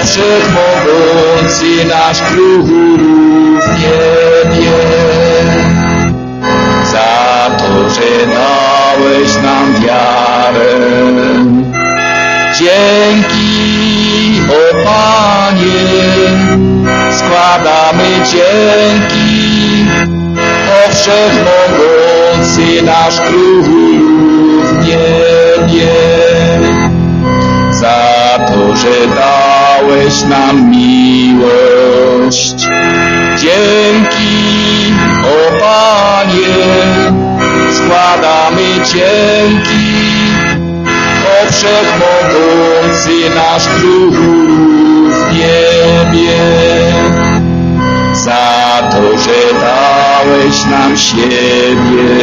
O wszechmogący nasz Król w niebie, za to, że dałeś nam wiarę. Dzięki, o Panie, składamy dzięki. O wszechmogący nasz Król w niebie, za to, że dałeś nam miłość. Dzięki, o Panie, składamy dzięki. O wszechmogący nasz Król w niebie, za to, że dałeś nam siebie.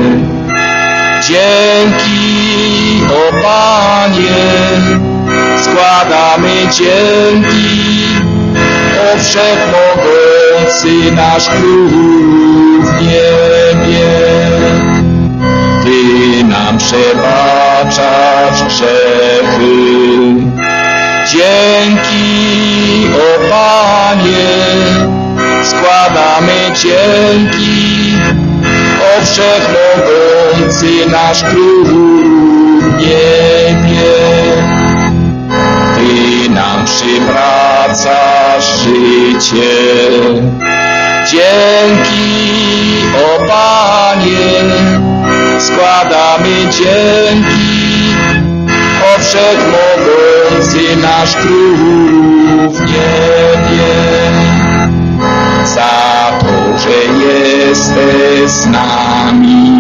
Dzięki, o Panie, składamy dzięki. O wszechmogący nasz Król w niebie, Ty nam przebaczasz grzechy. Dzięki, o Panie, składamy dzięki. O wszechmogący nasz Król w niebie, Ty nam przywracasz życie. Dzięki, o Panie, składamy dzięki. O wszechmogący nasz Król w niebie, za to, że jesteś z nami.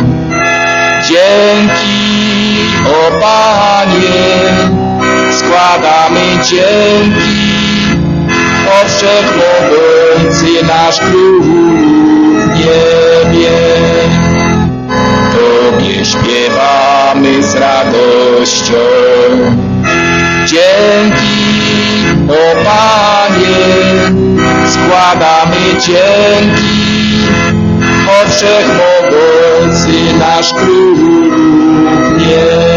Dzięki, o Panie, składamy dzięki. O wszechmogący nasz Król w niebie, Tobie śpiewamy z radością. Dzięki, o Panie, składamy dzięki. O wszechmogący nasz Król w niebie.